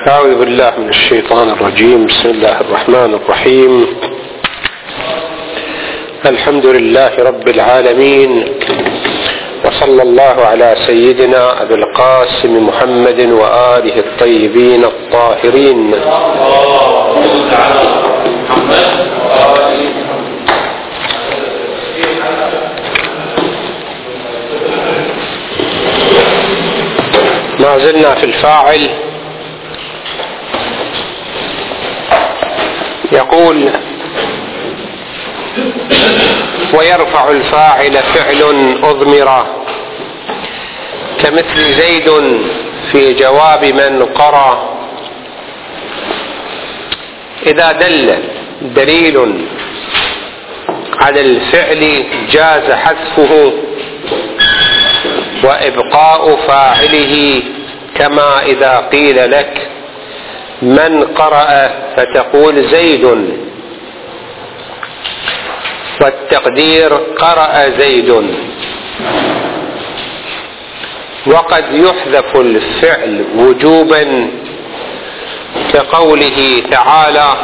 أعوذ بالله من الشيطان الرجيم. بسم الله الرحمن الرحيم. الحمد لله رب العالمين، وصلى الله على سيدنا أبي القاسم محمد وآله الطيبين الطاهرين. ما زلنا في الفاعل. يقول: ويرفع الفاعل فعل أضمر كمثل زيد في جواب من قرأ. إذا دل دليل على الفعل جاز حذفه وإبقاء فاعله، كما إذا قيل لك من قرأ فتقول زيد، والتقدير قرأ زيد. وقد يحذف الفعل وجوبا كقوله تعالى: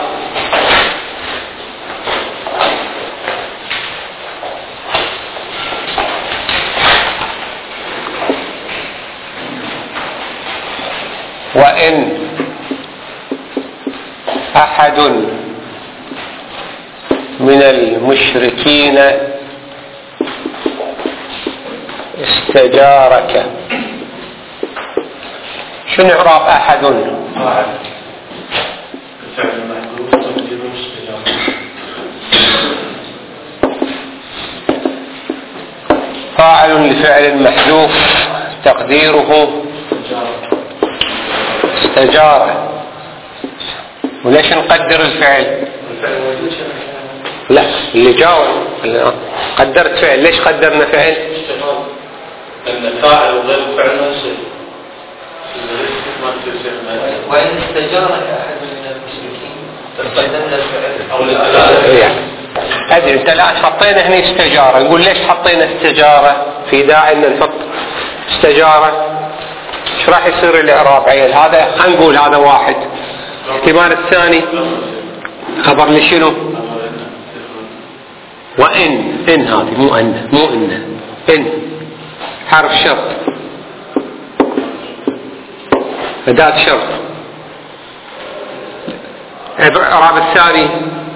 وإن أحد من المشركين استجارك. شنو إعراب أحد؟ فاعل لفعل محذوف تقديره استجار. وليش نقدر الفعل؟ لا، اللي جاوب قدرت فعل. ليش قدرنا فعل؟ لأن فاعل وغير فعل منصب. وإن استجارك أحد من المشركين قدمنا الفعل أو الأداة. أدري أنت الآن حطينا هنا استجارة. نقول ليش حطينا استجارة؟ في داعي أن نحط استجارة. ايش راح يصير الإعراب عيل؟ هذا خلينا نقول هذا واحد. الاحتمال الثاني خبر لشنو؟ وإن. إن هذه مو إن حرف شرط، أداة شرط. الإعراب الثاني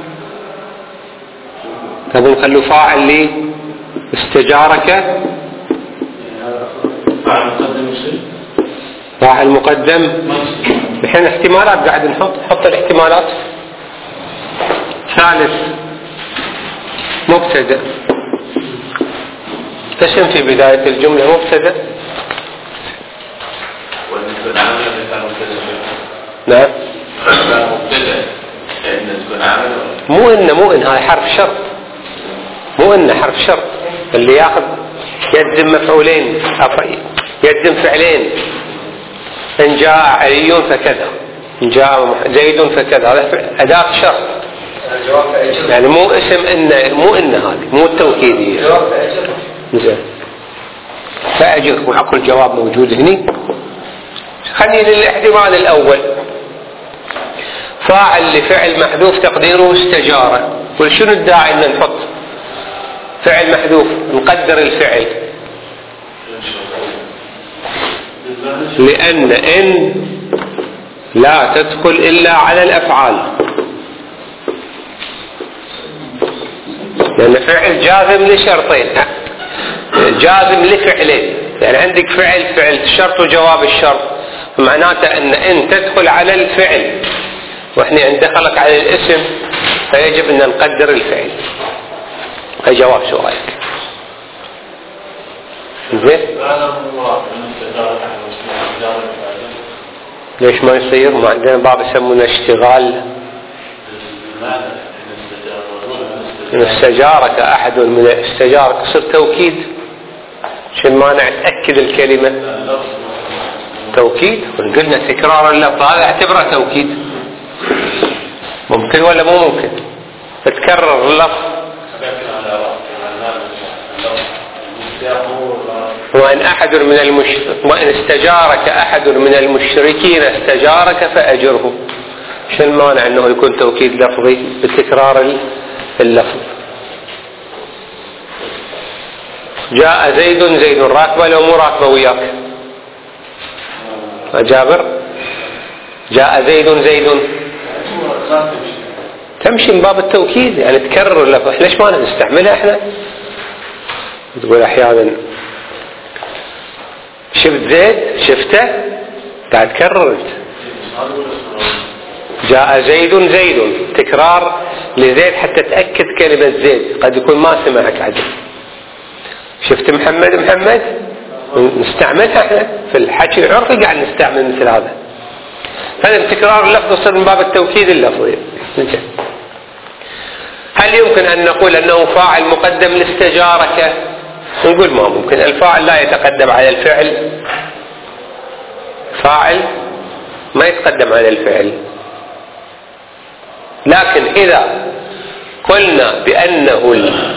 تبون نخلوا فاعل لي استجارك. فاعل مقدم. الحين احتمالات قاعد نحط الاحتمالات. ثالث مبتدأ. تشم في بداية الجملة مبتدأ. نعم. مو إن هاي حرف شرط. مو إن حرف شرط اللي ياخذ يجزم مفعولين، يجزم فعلين. إن جاء علي فكذا، إن جاء زيد فكذا. هذا أداة شرط يعني مو اسم إن. مو إن هذه مو التوكيدية. زين. فأجر وحق الجواب موجود هني. خلينا للاحتمال الأول. فاعل لفعل محذوف تقديره استجارة. وشنو الداعي أن نحط فعل محذوف؟ نقدر الفعل لأن إن لا تدخل إلا على الأفعال، لأن فعل جازم لشرطين، جازم لفعلين. يعني عندك فعل الشرط وجواب الشرط، معناته أن تدخل على الفعل، وإحنا إن دخلت على الاسم فيجب أن نقدر الفعل. هي جواب سؤالك. زين؟ ليش ما يصير؟ ما عندنا باب يسمونه اشتغال. إن استجارك أحد من استجارك يصير توكيد. شو المانع تأكد الكلمة؟ توكيد. وقلنا تكرار اللفظ هذا اعتبره توكيد. ممكن ولا مو ممكن؟ تكرر اللفظ وإن استجارك أحد من المشركين استجارك فأجره. شو المانع أنه يكون توكيد لفظي بتكرار اللفظ؟ جاء زيد راكبة لو مو راكبة وياك جابر؟ جاء زيد تمشي من باب التوكيد، يعني تكرر اللفظ. ليش ما نستعملها احنا؟ تقول احيانا شفت زيد، شفته، قاعد تكرر انت. جاء زيد تكرار لزيد حتى تأكد كلمة زيد، قد يكون ما سمعك عدل. شفت محمد نستعملها احنا في الحكي العرفي، قاعد نستعمل مثل هذا. هذا تكرار اللفظ يصير من باب التوكيد اللفظي. هل يمكن أن نقول أنه فاعل مقدم لاستجارك؟ نقول ما ممكن. الفاعل لا يتقدم على الفعل، فاعل ما يتقدم على الفعل. لكن إذا قلنا بأنه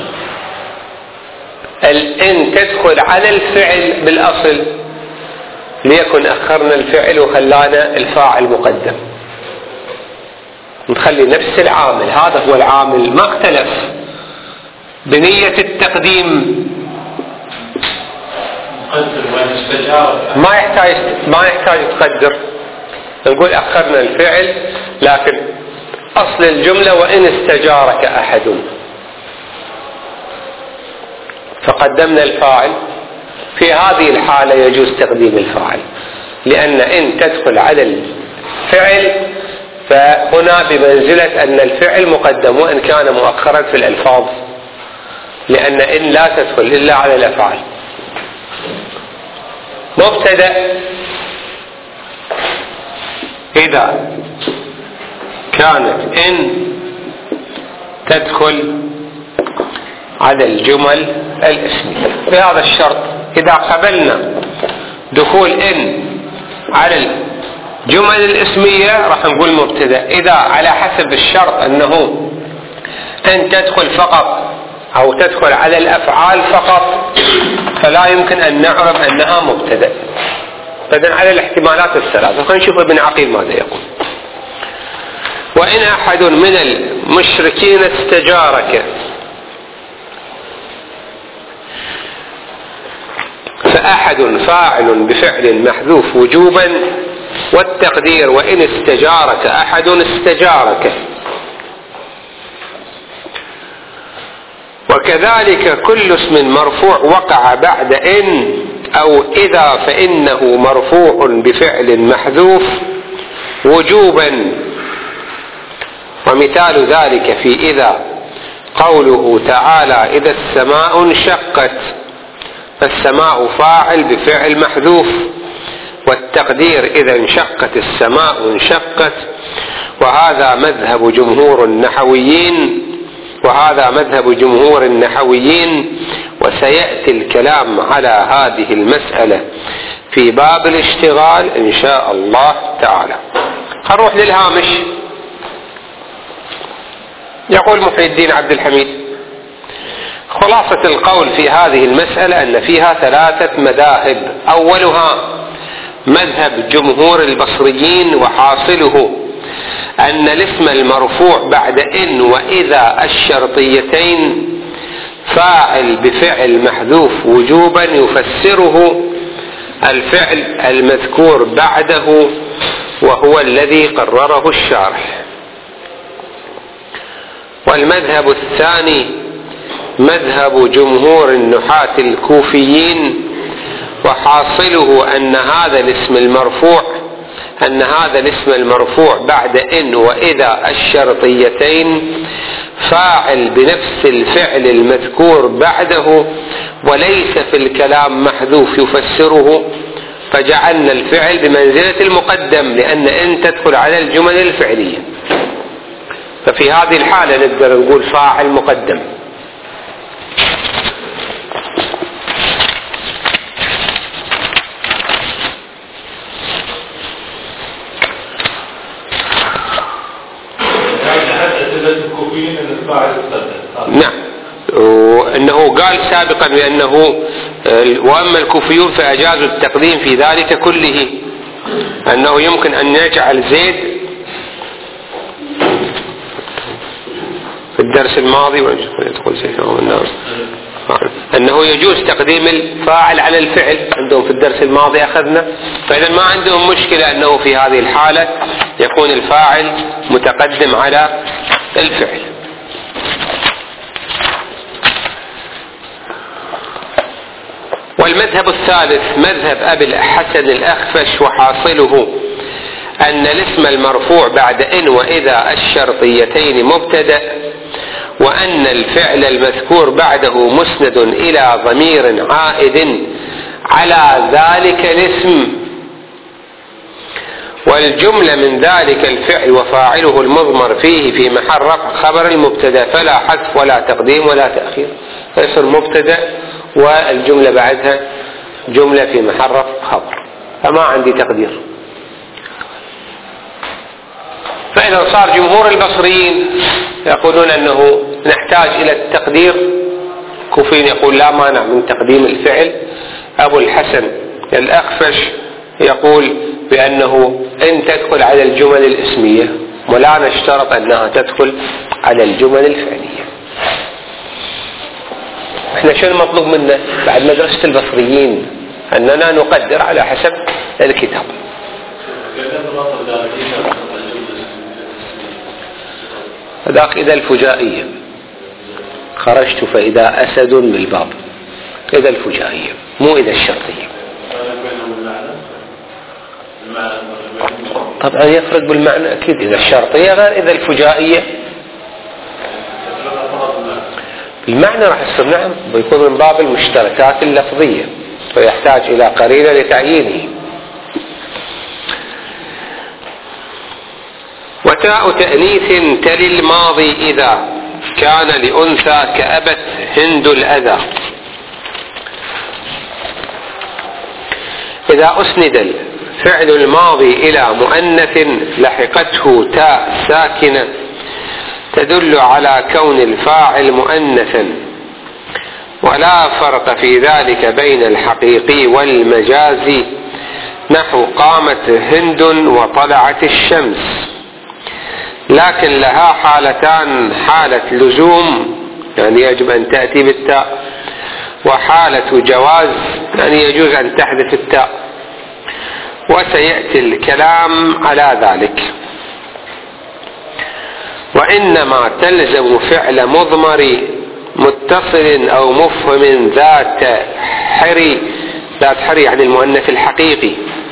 إن تدخل على الفعل بالأصل، ليكن أخرنا الفعل وخلانا الفاعل مقدم، نخلي نفس العامل، هذا هو العامل ما اختلف بنية التقديم، ما يحتاج تقدر. نقول أخرنا الفعل، لكن أصل الجملة وإن استجارك أحد، فقدمنا الفاعل. في هذه الحالة يجوز تقديم الفاعل، لأن إن تدخل على الفعل فهنا بمنزلة أن الفعل مقدم وإن كان مؤخرا في الألفاظ، لأن إن لا تدخل إلا على الأفعال. مبتدأ إذا كانت إن تدخل على الجمل الاسمية بهذا الشرط، إذا قبلنا دخول إن على الجمل الاسمية راح نقول مبتدأ. إذا على حسب الشرط أنه إن تدخل فقط أو تدخل على الأفعال فقط، فلا يمكن أن نعرف أنها مبتدأ. فإذن على الاحتمالات الثلاثة. خلينا نشوف ابن عقيل ماذا يقول. وإن أحد من المشركين استجارك فأحد فاعل بفعل محذوف وجوبا، والتقدير وإن استجارك أحد استجارك. وكذلك كل اسم مرفوع وقع بعد إن أو إذا فإنه مرفوع بفعل محذوف وجوبا. ومثال ذلك في إذا قوله تعالى إذا السماء انشقت، فالسماء فاعل بفعل محذوف، والتقدير إذا انشقت السماء انشقت. وهذا مذهب جمهور النحويين، وسيأتي الكلام على هذه المسألة في باب الاشتغال إن شاء الله تعالى. هنروح للهامش. يقول محي الدين عبد الحميد: خلاصة القول في هذه المسألة أن فيها 3 مذاهب. أولها مذهب جمهور البصريين، وحاصله أن الاسم المرفوع بعد إن وإذا الشرطيتين فاعل بفعل محذوف وجوبا يفسره الفعل المذكور بعده، وهو الذي قرره الشارح. والمذهب الثاني مذهب جمهور النحاة الكوفيين، وحاصله أن هذا الاسم المرفوع بعد إن وإذا الشرطيتين فاعل بنفس الفعل المذكور بعده، وليس في الكلام محذوف يفسره، فجعلنا الفعل بمنزلة المقدم، لأن إن تدخل على الجمل الفعلية. ففي هذه الحالة نقدر نقول فاعل مقدم. نعم، وأنه قال سابقا بأنه وأما الكوفيون فأجازوا التقديم في ذلك كله، أنه يمكن أن نجعل زيد في الدرس الماضي أنه يجوز تقديم الفاعل على الفعل، عندهم في الدرس الماضي أخذنا، فإذا ما عندهم مشكلة أنه في هذه الحالة يكون الفاعل متقدم على الفعل. والمذهب الثالث مذهب أبي الحسن الأخفش، وحاصله أن الاسم المرفوع بعد إن وإذا الشرطيتين مبتدأ، وأن الفعل المذكور بعده مسند إلى ضمير عائد على ذلك الاسم، والجملة من ذلك الفعل وفاعله المضمر فيه في محل رفع خبر المبتدأ، فلا حذف ولا تقديم ولا تأخير، يصير مبتدأ والجملة بعدها جملة في محل رفع خبر، فما عندي تقدير. فإذا صار جمهور البصريين يقولون أنه نحتاج إلى التقدير، كوفيين يقول لا مانع من تقديم الفعل، أبو الحسن الأخفش يقول بأنه إن تدخل على الجمل الاسمية، ولا نشترط أنها تدخل على الجمل الفعلية. احنا شو المطلوب منا بعد مدرسة البصريين؟ أننا نقدر على حسب الكتاب. هذاك إذا الفجائية خرجت فإذا أسد بالباب، إذا الفجائية مو إذا الشرطية. طبعا يفرق بالمعنى أكيد، إذا الشرطية غير إذا الفجائية. المعنى راح يصير نعم بيكون من باب المشتركات اللفظية، ويحتاج إلى قرينة لتعيينه. وتاء تأنيث تلي الماضي إذا كان لأنثى كأبت هند الأذى. إذا أسند الفعل الماضي إلى مؤنث لحقته تاء ساكنة تدل على كون الفاعل مؤنثا، ولا فرق في ذلك بين الحقيقي والمجازي، نحو قامت هند وطلعت الشمس، لكن لها حالتان: حالة لزوم يعني يجب أن تأتي بالتاء، وحالة جواز يعني يجوز أن تحذف التاء، وسيأتي الكلام على ذلك. وإنما تلزم فعل مضمر متصل أو مفهم ذات حري يعني المؤنث الحقيقي،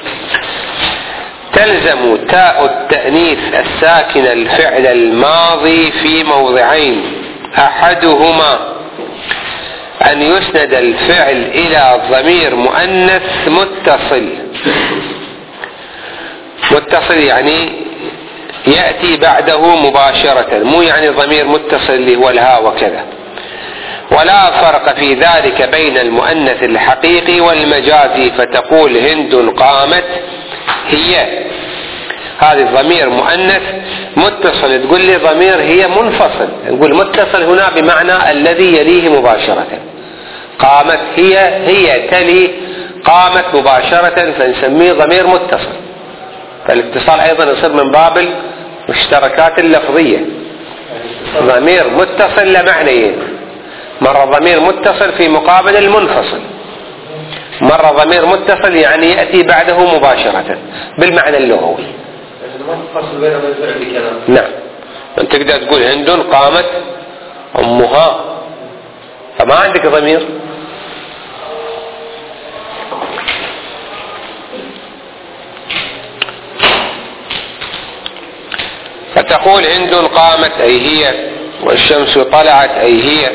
تلزم تاء التأنيث الساكنة الفعل الماضي في موضعين: أحدهما أن يسند الفعل إلى ضمير مؤنث متصل يعني يأتي بعده مباشرة، مو يعني ضمير متصل اللي هو الهاء وكذا. ولا فرق في ذلك بين المؤنث الحقيقي والمجازي، فتقول هند قامت هي، هذه ضمير مؤنث متصل، تقول لي ضمير هي منفصل، نقول متصل هنا بمعنى الذي يليه مباشرة. قامت هي تلي قامت مباشرة، فنسميه ضمير متصل. فالاتصال أيضا يصير من باب المشتركات اللفظية. ضمير متصل لمعنيين: مرة ضمير متصل في مقابل المنفصل، مرة ضمير متصل يعني يأتي بعده مباشرة بالمعنى اللغوي. نعم، أنت تقدر تقول هند قامت أمها، فما عندك ضمير. فتقول هند قامت أي هي، والشمس طلعت أي هي.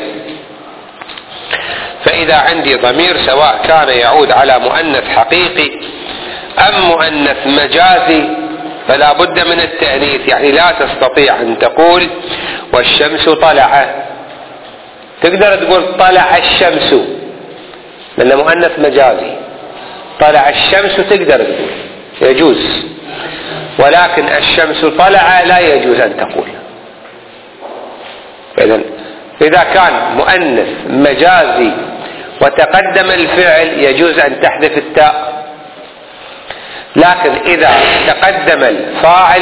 فإذا عندي ضمير سواء كان يعود على مؤنث حقيقي أم مؤنث مجازي فلا بد من التأنيث، يعني لا تستطيع أن تقول والشمس طلع، تقدر تقول طلع الشمس لأنه مؤنث مجازي، طلع الشمس تقدر تقول يجوز، ولكن الشمس طلع لا يجوز أن تقول. إذا كان مؤنث مجازي وتقدم الفعل يجوز أن تحذف التاء. لكن إذا تقدم الفاعل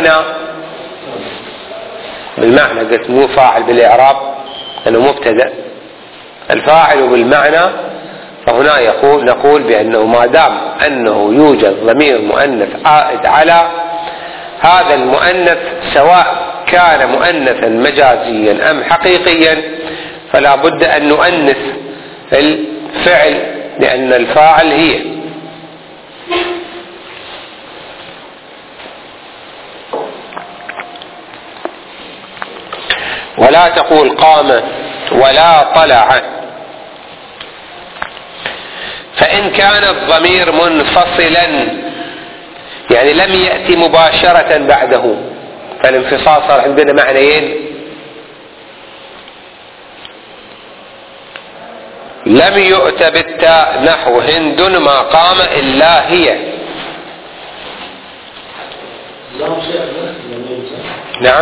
بالمعنى قلت مو فاعل بالإعراب لأنه مبتدأ، الفاعل بالمعنى، فهنا نقول بأنه ما دام أنه يوجد ضمير مؤنث عائد على هذا المؤنث سواء كان مؤنثا مجازيا أم حقيقيا فلا بد أن نؤنث الفعل لأن الفاعل هي. ولا تقول قام ولا طلع. فإن كان الضمير منفصلا يعني لم يأتي مباشرة بعده، فالانفصال صار عندنا معنيين: لم يؤت بالتاء نحو هند ما قام إلا هي. نعم،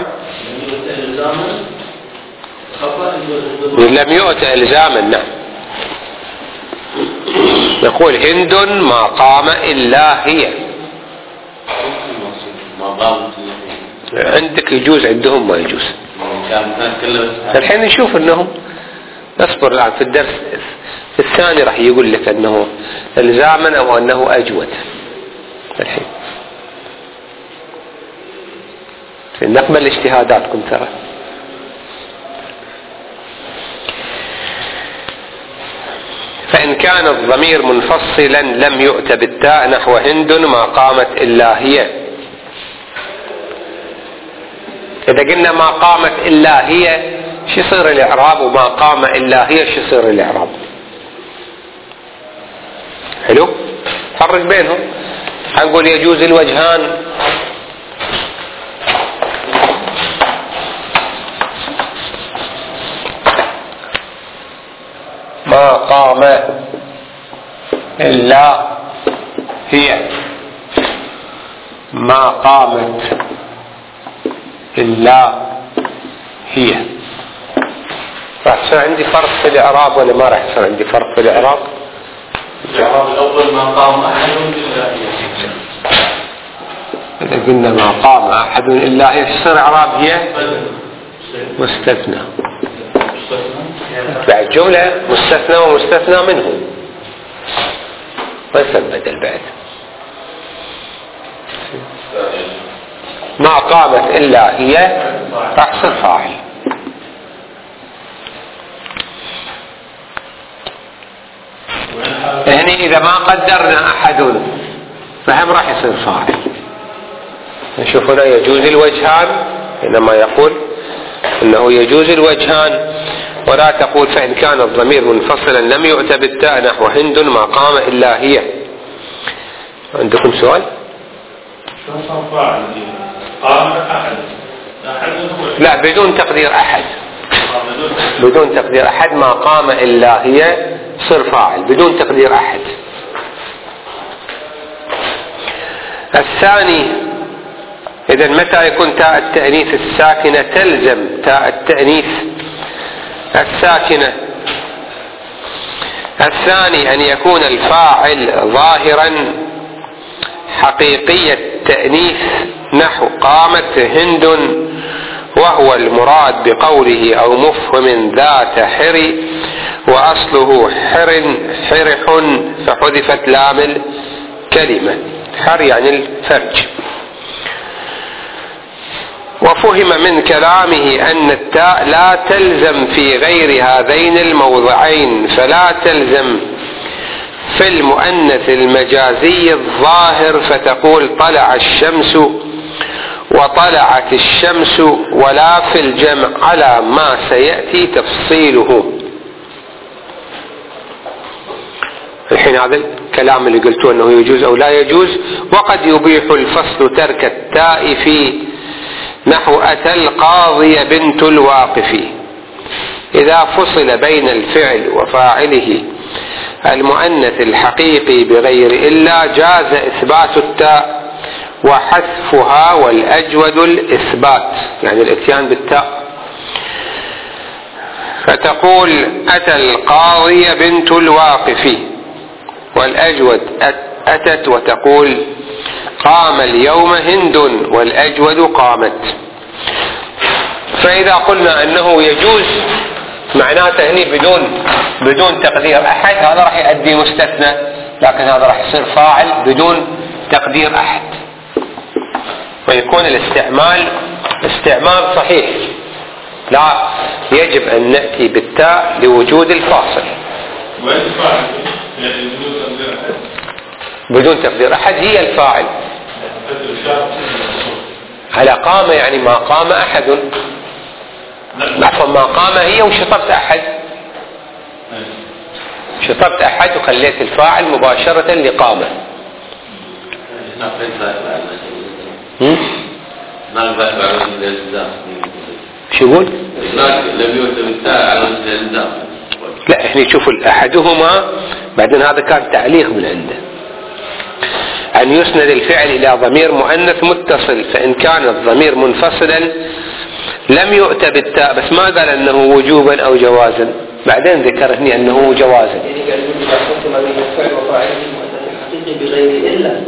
لم يؤت إلزاما. نعم، نقول هند ما قام إلا هي. عندك يجوز، عندهم ما يجوز. الحين نشوف انهم اصبر الآن في الدرس الثاني راح يقول لك انه الزاما او انه اجود. الحين نقبل اجتهاداتكم ترى. فإن كان الضمير منفصلا لم يؤت بالتاء نحو هند ما قامت إلا هي. إذا قلنا ما قامت إلا هي شو يصير الإعراب؟ وما قام إلا هي شو يصير الإعراب؟ حلو، فرق بينهم. هنقول يجوز الوجهان. ما قام إلا هي، ما قامت إلا هي. راح يصير عندي فرق في الإعراب ولا ما راح يصير عندي فرق في الإعراب؟ الإعراب الأول ما قام أحد إلا هي. إذا قلنا ما قام أحد إلا هي يصير إعراب هي مستثنى. بعد جملة مستثنى ومستثنى منه ما يصير بدل بعد. ما قامت إلا هي راح يصير فاعل. يعني إذا ما قدرنا أحد فهم راح يصير فاعل. نشوف هنا يجوز الوجهان، إنما يقول إنه يجوز الوجهان. ولا تقول فإن كان الضمير منفصلا لم يؤت بالتاء نحو هند ما قام إلا هي. عندكم سؤال؟ لا، بدون تقدير أحد. بدون تقدير أحد ما قام إلا هي صر فاعل بدون تقدير أحد. الثاني، إذا متى يكون تاء التأنيث الساكنة تلزم تاء التأنيث الساكنة. الثاني أن يكون الفاعل ظاهرا حقيقي التأنيث نحو قامت هند، وهو المراد بقوله أو مفهم ذات حر، وأصله حرح فحذفت لام الكلمة. حر يعني الفرج. وفهم من كلامه أن التاء لا تلزم في غير هذين الموضعين، فلا تلزم في المؤنث المجازي الظاهر فتقول طلع الشمس وطلعت الشمس، ولا في الجمع على ما سيأتي تفصيله. الحين هذا الكلام اللي قلته أنه يجوز أو لا يجوز. وقد يبيح الفصل ترك التاء في نحو أتى القاضي بنت الواقف، إذا فصل بين الفعل وفاعله المؤنث الحقيقي بغير إلا جاز إثبات التاء وحذفها، والأجود الإثبات يعني الاتيان بالتاء. فتقول أتى القاضي بنت الواقف، والأجود أتت وتقول قام اليوم هند والأجود قامت. فإذا قلنا أنه يجوز معناته هني بدون تقدير أحد، هذا راح يؤدي مستثنى، لكن هذا راح يصير فاعل بدون تقدير أحد، ويكون استعمال صحيح. لا يجب أن نأتي بالتاء لوجود الفاصل. بدون تقدير أحد هي الفاعل. على قام يعني ما قام أحد، عفوا ما قام هي وشطبت أحد، شطبت أحد وخليت الفاعل مباشرة لقامة. شو يقول؟ لا احنا نشوف أحدهما، بعدين هذا كان تعليق من عنده، أن يسند الفعل إلى ضمير مؤنث متصل، فإن كان الضمير منفصلا لم يؤت بالتاء، بس ما قال أنه وجوبا أو جوازا، بعدين ذكر هنا أنه جوازا. يعني قال إذا حكم بين الفعل وفاعله المؤنث الحقيقي بغير إلا.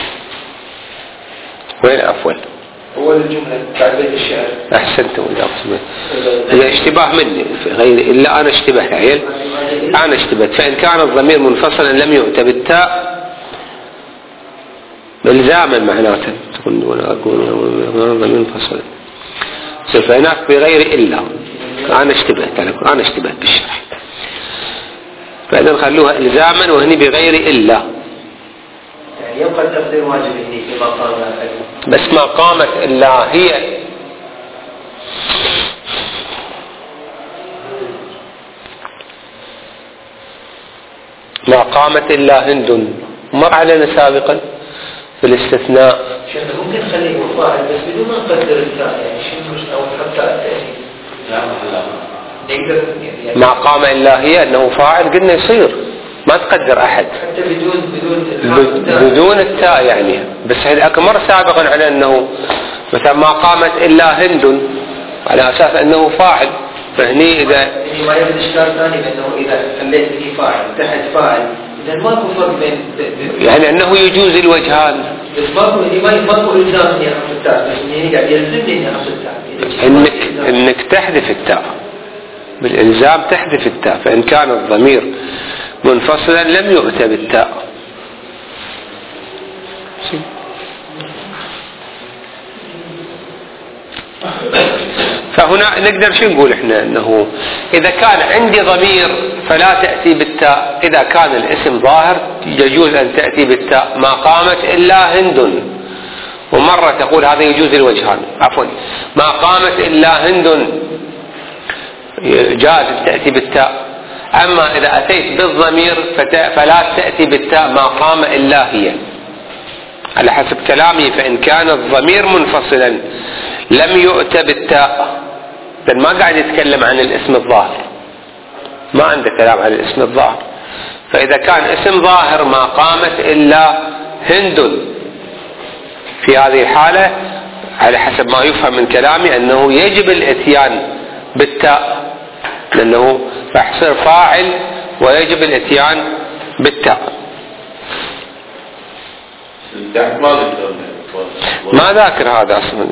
وين عفوا؟ هو الجملة بعد بيت الشعر. أحسنت إذا اشتباه مني غير إلا، أنا اشتبهت عيل، أنا اشتبهت. فإن كان الضمير منفصلا لم يؤت بالتاء إلزاما معناته، تقول ولا أقول ضمير منفصل، فهناك بغير إلا. أنا اشتبهت بالشرح، فإذا نخلوها إلزاما وهني بغير إلا، يعني يبقى التقدير واجب هني فيما قام بس ما قامت إلا هي. ما قامت إلا هند مر علينا سابقا في الاستثناء. شيخ ممكن نخليه فاعل بس بدون ما نقدر التاء، يعني شنو أو حتى التأنيث. نقدر يعني ما قام إلا هي أنه فاعل، قلنا يصير ما تقدر أحد حتى بدون التاء يعني. بس هذا مر سابقا على أنه مثلا ما قامت إلا هند على أساس أنه فاعل، فهني إذا ما يرد إشكال ثاني بأنه إذا خليت فيه فاعل تحت فاعل إذا ماكو فرق بين يعني أنه يجوز الوجهان، بس ماكو إلزام إني أحط التاء، بس إني قاعد يلزمني إني أحط التاء. إنك تحذف التاء بالإلزام، تحذف التاء. فإن كان الضمير منفصلا لم يؤت بالتاء. فهنا نقدر شو نقول احنا، انه اذا كان عندي ضمير فلا تأتي بالتاء، اذا كان الاسم ظاهر يجوز ان تأتي بالتاء. ما قامت الا هند، ومرة تقول هذا يجوز الوجهان، عفوا ما قامت الا هند جاز تأتي بالتاء. اما اذا اتيت بالضمير فلا تأتي بالتاء، ما قام الا هي على حسب كلامي. فإن كان الضمير منفصلا لم يؤت بالتاء، ما قاعد يتكلم عن الاسم الظاهر، ما عنده كلام عن الاسم الظاهر. فإذا كان اسم ظاهر ما قامت إلا هند، في هذه الحالة على حسب ما يفهم من كلامي أنه يجب الاتيان بالتاء، لأنه راح يصير فاعل ويجب الاتيان بالتاء. ما ذاكر هذا أصلا،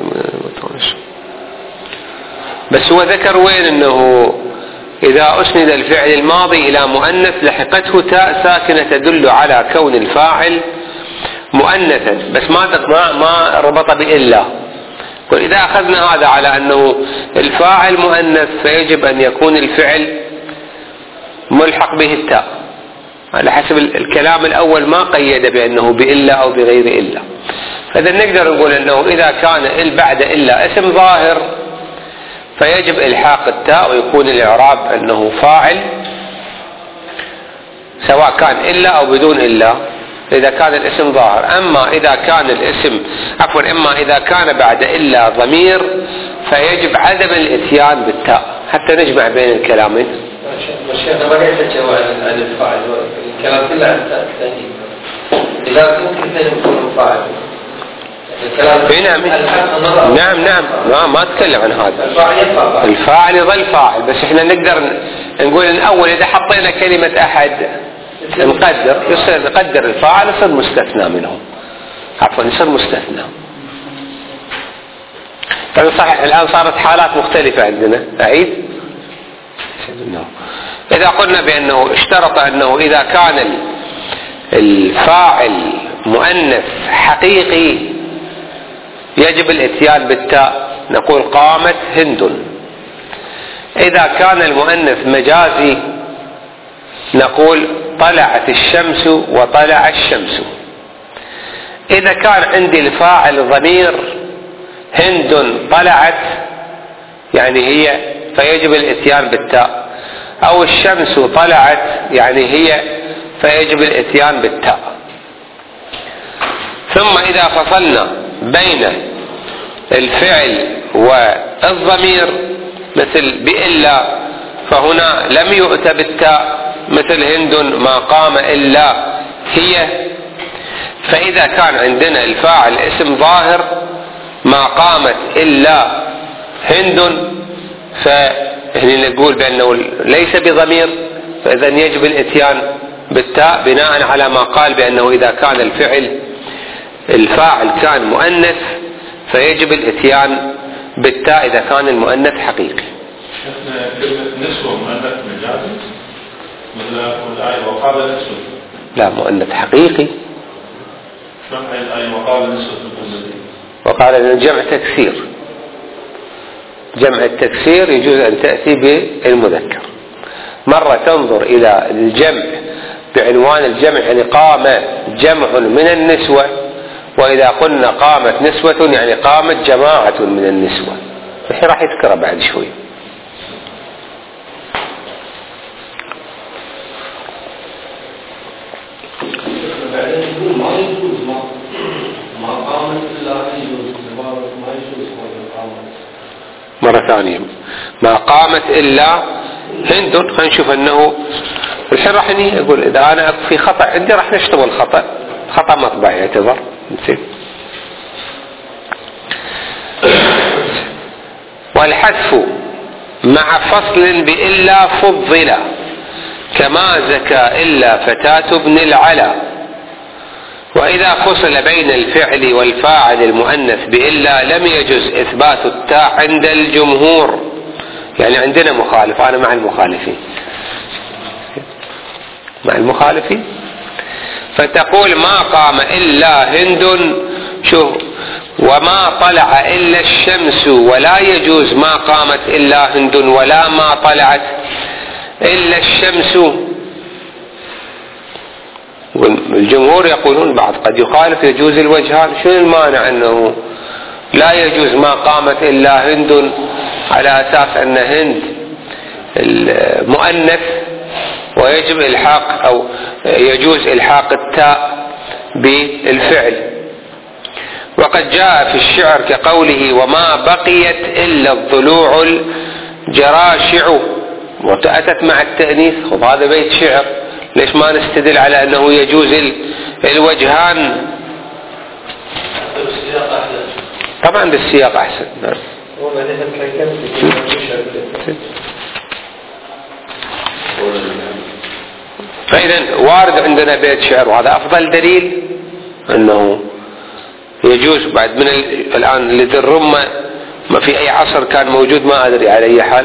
بس هو ذكر وين أنه إذا أسند الفعل الماضي إلى مؤنث لحقته تاء ساكنة تدل على كون الفاعل مؤنثا، بس ما ربط بإلا. وإذا أخذنا هذا على أنه الفاعل مؤنث فيجب أن يكون الفعل ملحق به التاء، على حسب الكلام الأول ما قيد بأنه بإلا أو بغير إلا. فإذا نقدر نقول أنه إذا كان بعد إلا اسم ظاهر فيجب إلحاق التاء ويكون الإعراب أنه فاعل، سواء كان إلا أو بدون إلا إذا كان الاسم ظاهر. أما إذا كان الاسم أما إذا كان بعد إلا ضمير فيجب عدم الإتيان بالتاء حتى نجمع بين الكلامين. الشيخ ما قاعد يتجاوز عن الفاعل، الكلام كله عن التأنيث. إذا ممكن اثنين يكونوا فاعل نعم ما أتكلم عن هذا. الفاعل يظل فاعل، بس احنا نقدر نقول ان اول اذا حطينا كلمة احد نقدر الفاعل يصير مستثنى منه، عفوا يصير مستثنى. طيب صحيح الان صارت حالات مختلفة عندنا. اعيد. اذا قلنا بانه اشترط انه اذا كان الفاعل مؤنث حقيقي يجب الاتيان بالتاء، نقول قامت هند. إذا كان المؤنث مجازي نقول طلعت الشمس وطلع الشمس. إذا كان عندي الفاعل ضمير هند طلعت يعني هي فيجب الاتيان بالتاء، أو الشمس طلعت يعني هي فيجب الاتيان بالتاء. ثم إذا فصلنا بين الفعل والضمير مثل بإلا فهنا لم يؤت بالتاء، مثل هند ما قام إلا هي. فإذا كان عندنا الفاعل اسم ظاهر ما قامت إلا هند فهنا نقول بأنه ليس بضمير، فإذا يجب الاتيان بالتاء بناء على ما قال بأنه إذا كان الفاعل كان مؤنث فيجب الاتيان بالتاء إذا كان المؤنث حقيقي. نسوة مؤنث مجازي مثل الآية وقال نسوة. لا مؤنث حقيقي. شلون الآية وقال نسوة؟ وقال أن الجمع تكسير. جمع التكسير يجوز أن تأتي بالمذكر. مرة تنظر إلى الجمع بعنوان الجمع يعني قام جمع من النسوة، وإذا قلنا قامت نسوة يعني قامت جماعة من النسوة. الحين راح يذكرها بعد شوي. مرة ثانية ما قامت إلا هند. خلينا نشوف أنه الحين راح أقول إذا أنا في خطأ عندي راح نشطب الخطأ، خطأ مطبعي يعتبر. والحذف مع فصل بإلا فضلا كما زكى إلا فتاة ابن العلا. وإذا فصل بين الفعل والفاعل المؤنث بإلا لم يجز إثبات التاء عند الجمهور. يعني عندنا مخالف، أنا مع المخالفين فتقول ما قام إلا هند شوف وما طلع إلا الشمس، ولا يجوز ما قامت إلا هند ولا ما طلعت إلا الشمس. والجمهور يقولون بعض قد يخالف يجوز الوجهان. شو المانع أنه لا يجوز ما قامت إلا هند على أساس أن هند المؤنث ويجب إلحاق أو يجوز إلحاق التاء بالفعل. وقد جاء في الشعر كقوله وما بقيت إلا الضلوع الجراشع، وأتت مع التأنيث. خذ هذا بيت شعر، ليش ما نستدل على أنه يجوز الوجهان؟ طبعا بالسياق أحسن. فإذا وارد عندنا بيت شعر، وهذا أفضل دليل أنه يجوز. بعد من الآن اللي الرمة ما في أي عصر كان موجود ما أدري على أي حال.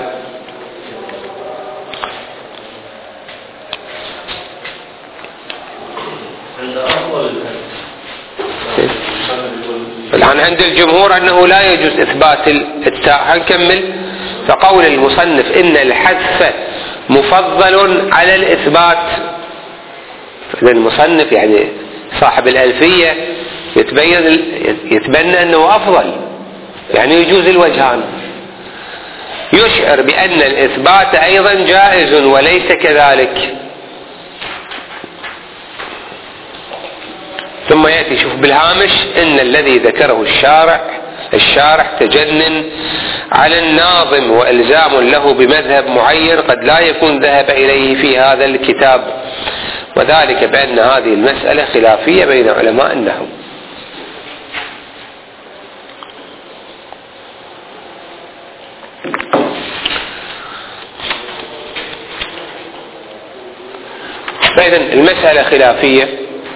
الآن عند الجمهور أنه لا يجوز إثبات التاء. هنكمل. فقول المصنف إن الحذف مفضل على الإثبات. إذا المصنف يعني صاحب الألفية يتبنى أنه أفضل، يعني يجوز الوجهان. يشعر بأن الإثبات أيضا جائز وليس كذلك. ثم يأتي شوف بالهامش إن الذي ذكره الشارح تجنن على الناظم وإلزام له بمذهب معين قد لا يكون ذهب إليه في هذا الكتاب، وذلك بأن هذه المسألة خلافية بين علماء النحو. إذن المسألة خلافية،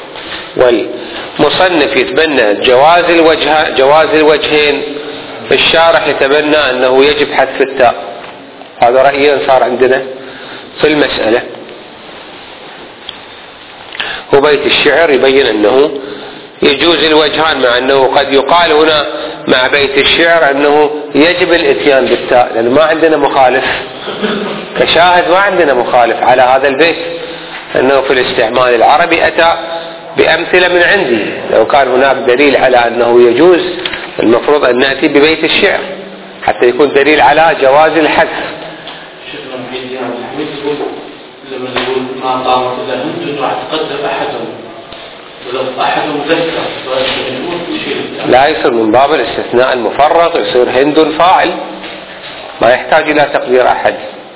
والمصنف يتبنى جواز الوجهين، الشارح يتبنى أنه يجب حذف التاء. هذا رأيين صار عندنا في المسألة. وبيت الشعر يبين أنه يجوز الوجهان، مع أنه قد يقال هنا مع بيت الشعر أنه يجب الاتيان بالتاء، لأن ما عندنا مخالف كشاهد، ما عندنا مخالف على هذا البيت، أنه في الاستعمال العربي أتى بأمثلة من عندي. لو كان هناك دليل على أنه يجوز المفروض أن نأتي ببيت الشعر حتى يكون دليل على جواز الحذف. شيخنا محمد يعني تقول لما نقول ما قامت إلا هند راح تقدر أحدهم، ولو أحدهم ذكر لا يصير من باب الاستثناء المفرط، يصير هند فاعل ما يحتاج إلى تقدير أحد.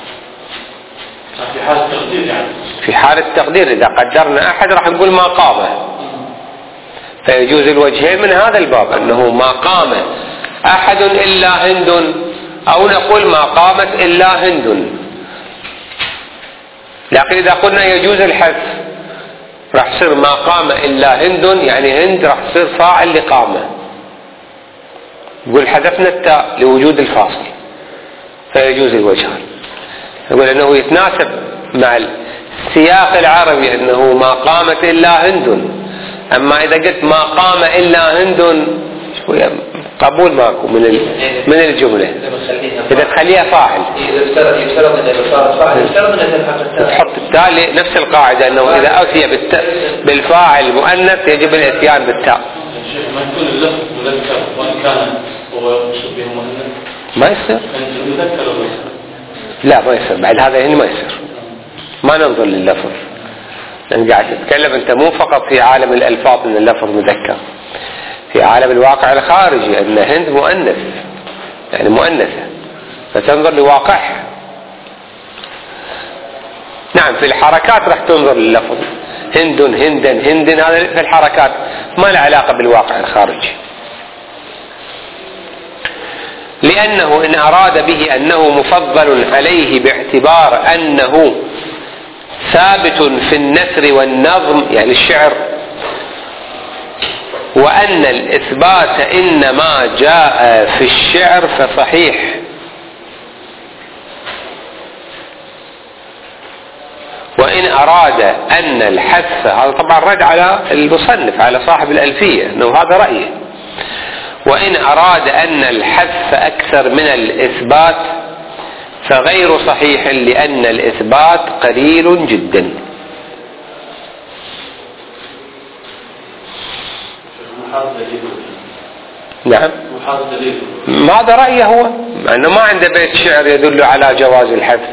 في حال التقدير يعني في حال التقدير إذا قدرنا أحد راح نقول ما قام، فيجوز الوجهين من هذا الباب، أنه ما قام أحد إلا هند، أو نقول ما قامت إلا هند. لكن إذا قلنا يجوز الحذف راح يصير ما قام إلا هند، يعني هند راح يصير فاعل لقامة، يقول حذفنا التاء لوجود الفاصل، فيجوز الوجهان. يقول أنه يتناسب مع السياق العربي أنه ما قامت إلا هند، أما إذا قلت ما قام إلا هند شوية قبول ماكو من الجملة. إذا تخليها فاعل تحط التاء، نفس القاعدة أنه إذا أتي بالفاعل مؤنث يجب الاتيان بالتاء. ما يكون اللفظ مذكر وإن كان هو يقصد به مؤنث ما يصير. مذكر لا ما يصير، بعد هذا يعني ما يصير، ما ننظر لللفظ، لأن قاعد تتكلم أنت مو فقط في عالم الألفاظ من اللفظ مذكر، في عالم الواقع الخارجي أن هند مؤنث يعني مؤنثة، فتنظر لواقعها. نعم في الحركات راح تنظر لللفظ، هند هندا هند، هذا في الحركات ما له علاقة بالواقع الخارجي، لأنه إن أراد به أنه مفضل عليه باعتبار أنه ثابت في النثر والنظم يعني الشعر، وأن الإثبات إنما جاء في الشعر فصحيح. وإن أراد أن الحذف، هذا طبعا رد على المصنف على صاحب الألفية أنه هذا رأيه، وإن أراد أن الحذف أكثر من الإثبات فغير صحيح، لأن الإثبات قليل جدا. نعم هذا رأيه هو، أنه ما عنده بيت شعر يدل على جواز الحذف.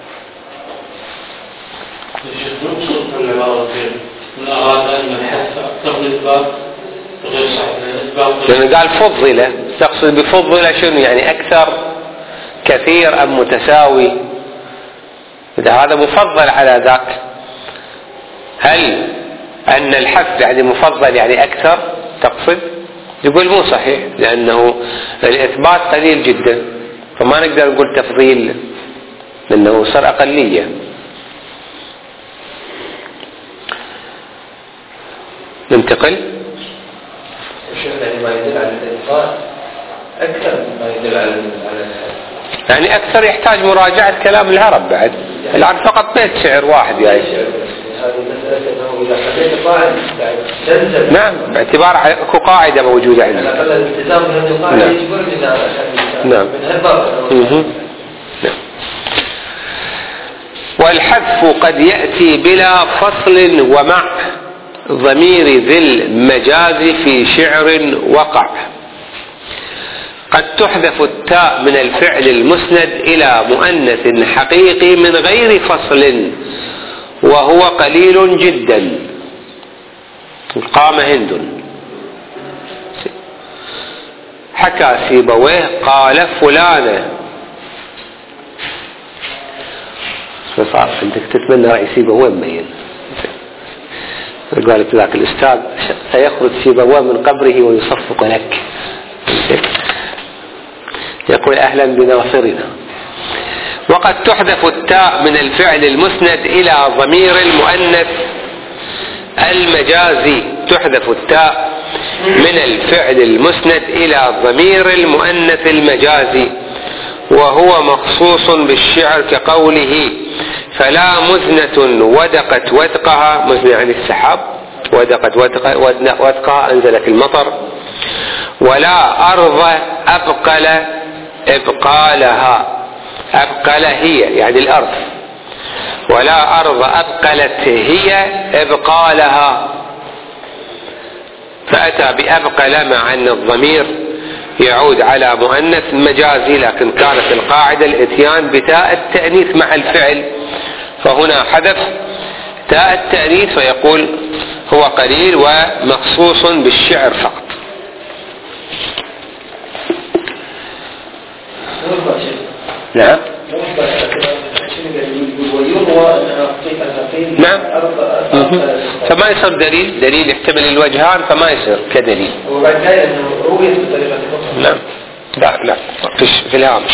من أراد أن الحذف أكثر من الإثبات غير صحيح، لأنه قال فضل، تقصد بفضل شنو يعني أكثر كثير أم متساوي؟ إذا هذا مفضل على ذاك، هل أن الحذف يعني مفضل يعني أكثر تقصد؟ يقول مو صحيح، لأنه الإثبات قليل جدا، فما نقدر نقول تفضيل لأنه صار أقلية. ننتقل. يعني ما يدل على الإثبات أكثر ما يدل على يعني أكثر يحتاج مراجعة كلام العرب، بعد العرب فقط بيت شعر واحد يعني. نعم باعتبار اكو قاعدة موجودة عندنا. نعم. والحذف قد يأتي بلا فصل ومع ضمير ذي المجاز في شعر وقع. قد تحذف التاء من الفعل المسند إلى مؤنث حقيقي من غير فصل وهو قليل جدا. قام هند، حكى سيبويه قال فلانة. صعب عندك تتمنى رأي سيبويه مبين. قالت ذاك الأستاذ سيخرج سيبويه من قبره ويصفق لك، يقول أهلا بناصرنا. وقد تحذف التاء من الفعل المسند إلى ضمير المؤنث المجازي تحذف التاء من الفعل المسند إلى ضمير المؤنث المجازي، وهو مخصوص بالشعر كقوله فلا مزنة ودقت ودقها، مزنة يعني السحاب، ودقت ودقها أنزلت المطر، ولا أرض أبقل إبقالها، أبقل هي يعني الأرض، ولا أرض أبقلت هي إبقالها، فأتى بأبقل مع أن الضمير يعود على مؤنث مجازي، لكن كانت القاعدة الاتيان بتاء التأنيث مع الفعل، فهنا حذف تاء التأنيث ويقول هو قليل ومخصوص بالشعر فقط. نعم. نعم. فما يصير دليل يحتمل الوجهان، فما يصير كدليل. نعم. لا في الهامش.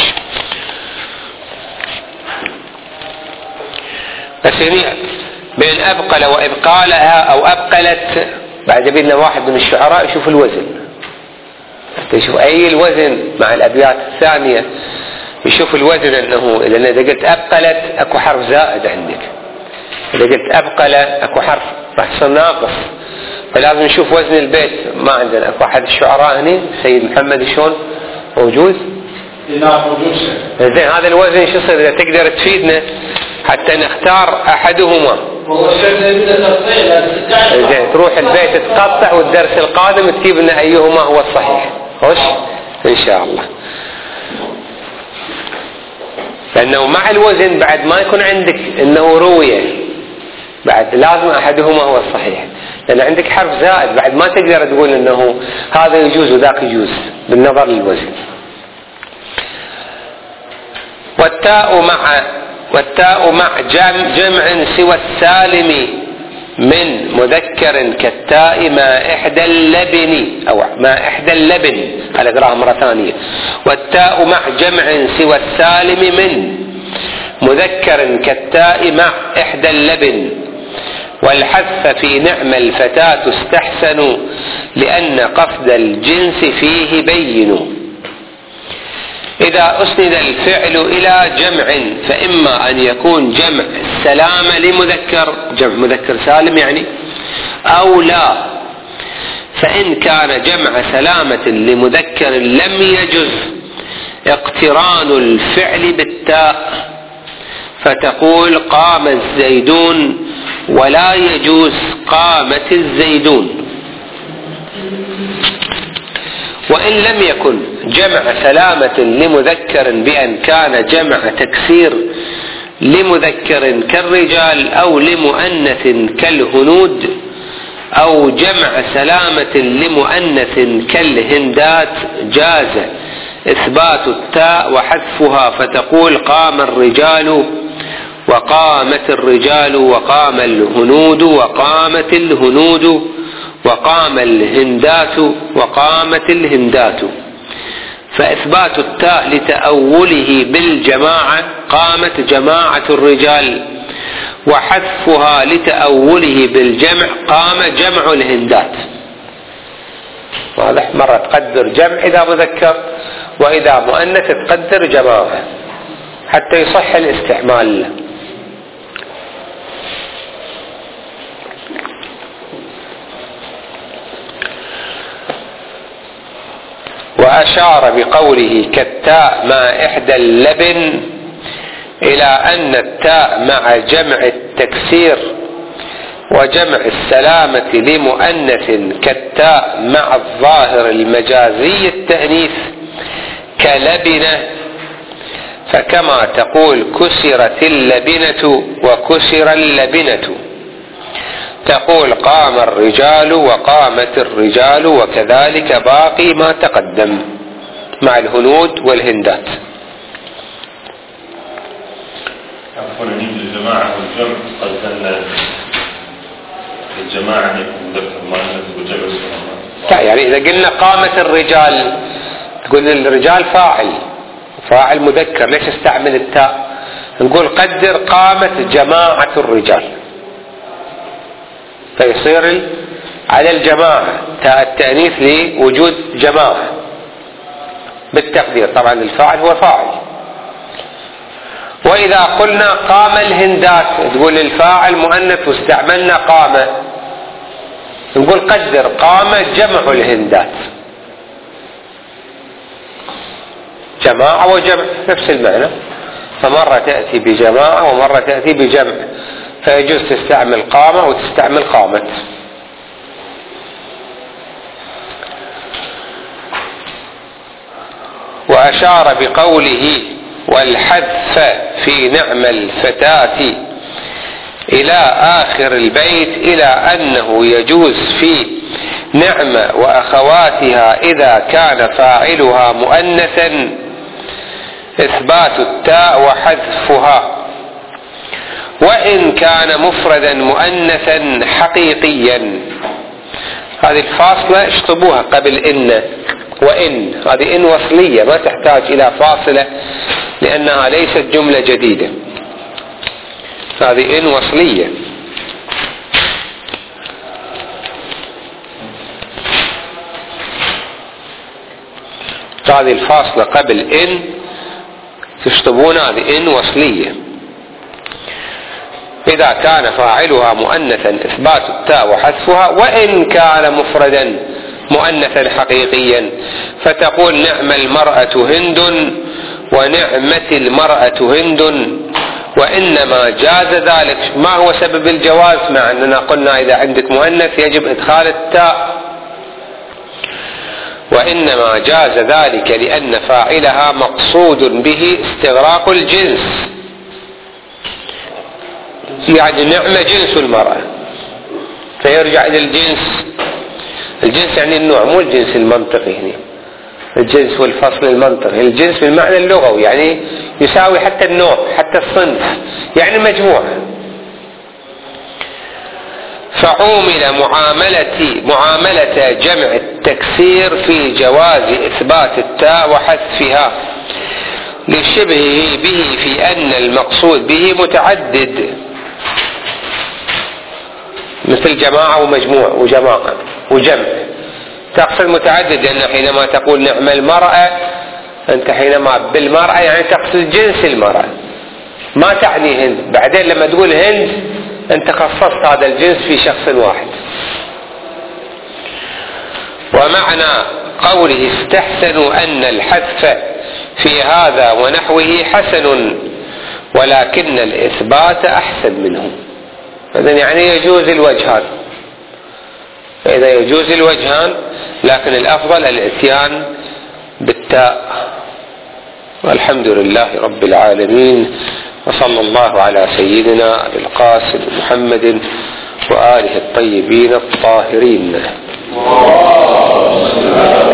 بس يعني بين أبقل وإبقالها أو أبقلت، بعد بينا واحد من الشعراء يشوف الوزن، يشوف أي الوزن مع الأبيات الثانية، يشوف الوزن أنه إذا قلت أبقلت أكو حرف زائد عندك، إذا قلت أبقل أكو حرف راح يصير ناقص، فلازم نشوف وزن البيت. ما عندنا أكو أحد الشعراء هنا سيد محمد شلون موجود؟ زين هذا الوزن شو يصير؟ إذا تقدر تفيدنا حتى نختار أحدهما. زين تروح البيت تقطع والدرس القادم تجيب لنا أيهما هو الصحيح. خوش إن شاء الله. لأنه مع الوزن بعد ما يكون عندك أنه روية، بعد لازم أحدهما هو الصحيح، لأن عندك حرف زائد بعد ما تقدر تقول أنه هذا يجوز وذاك يجوز بالنظر للوزن. والتاء مع جمع سوى السالم من مذكر كالتاء ما إحدى اللبن أو ما إحدى اللبن، على قراءة مرة ثانية. والتاء مع جمع سوى السالم من مذكر كالتاء مع إحدى اللبن، والحذف في نعم الفتاة استحسن لأن قصد الجنس فيه بين. إذا أسند الفعل إلى جمع فإما أن يكون جمع السلام لمذكر، جمع مذكر سالم يعني، أو لا، فإن كان جمع سلامة لمذكر لم يجز اقتران الفعل بالتاء، فتقول قام الزيدون ولا يجوز قامت الزيدون. وإن لم يكن جمع سلامة لمذكر بأن كان جمع تكسير لمذكر كالرجال أو لمؤنث كالهنود، أو جمع سلامة لمؤنث كالهندات، جاز إثبات التاء وحذفها، فتقول قام الرجال وقامت الرجال وقام الهنود وقامت الهنود وقام الهندات وقامت الهندات. فإثبات التاء لتأوله بالجماعة قامت جماعة الرجال، وحذفها لتأوله بالجمع قام جمع الهندات. واضح؟ مرة تقدر جمع إذا مذكر، وإذا مؤنث تقدر جماعة حتى يصح الاستعمال. وأشار بقوله كالتاء مع إحدى اللبن إلى أن التاء مع جمع التكسير وجمع السلامة لمؤنث كالتاء مع الظاهر المجازي التأنيث كلبنة، فكما تقول كسرت اللبنة وكسر اللبنة، تقول قام الرجال وقامت الرجال، وكذلك باقي ما تقدم مع الهنود والهندات. عفوا نجيب الجماعة والجمع قد الجماعة يكون مذكر مؤنث وجمع السلامة. يعني إذا قلنا قامت الرجال تقول الرجال فاعل مذكر، ليش استعمل التاء؟ نقول قدر قامت جماعة الرجال. فيصير على الجماعة، تاء التأنيث لوجود جماعة بالتقدير. طبعا الفاعل هو فاعل. وإذا قلنا قام الهندات، تقول الفاعل مؤنث واستعملنا قام، نقول قدر قام جمع الهندات، جماعة وجمع نفس المعنى، فمرة تأتي بجماعة ومرة تأتي بجمع، فيجوز تستعمل قامة وتستعمل قامت. وأشار بقوله والحذف في نعم الفتاة إلى آخر البيت إلى أنه يجوز في نعم وأخواتها إذا كان فاعلها مؤنثا إثبات التاء وحذفها، وإن كان مفردا مؤنثا حقيقيا. هذه الفاصلة اشطبوها قبل إن وإن، هذه إن وصلية ما تحتاج إلى فاصلة لأنها ليست جملة جديدة، هذه إن وصلية. هذه الفاصلة قبل إن تشطبون، هذه إن وصلية. إذا كان فاعلها مؤنثا إثبات التاء وحذفها، وإن كان مفردا مؤنثا حقيقيا، فتقول نعم المرأة هند ونعمة المرأة هند، وإنما جاز ذلك. ما هو سبب الجواز؟ مع أننا قلنا إذا عندك مؤنث يجب إدخال التاء، وإنما جاز ذلك لأن فاعلها مقصود به استغراق الجنس، يعني نعمة جنس المرأة فيرجع إلى الجنس. الجنس يعني النوع، مو الجنس المنطقي هنا، الجنس والفصل المنطقي. الجنس بالمعنى اللغوي يعني يساوي حتى النوع حتى الصنف، يعني مجموعة. فعومل معاملة جمع التكسير في جواز إثبات التاء وحذفها لشبهه به في أن المقصود به متعدد، مثل جماعة ومجموع وجماعة وجمع. تقصد متعدد لأن حينما تقول نعم المرأة أنت حينما بالمرأة يعني تقصد جنس المرأة، ما تعني هند. بعدين لما تقول هند أنت خصصت هذا الجنس في شخص واحد. ومعنى قوله استحسنوا أن الحذف في هذا ونحوه حسن ولكن الإثبات أحسن منه. إذن يعني يجوز الوجهان، فإذا يجوز الوجهان لكن الأفضل الإتيان بالتاء. والحمد لله رب العالمين، وصلى الله على سيدنا أبي القاسم محمد وآله الطيبين الطاهرين.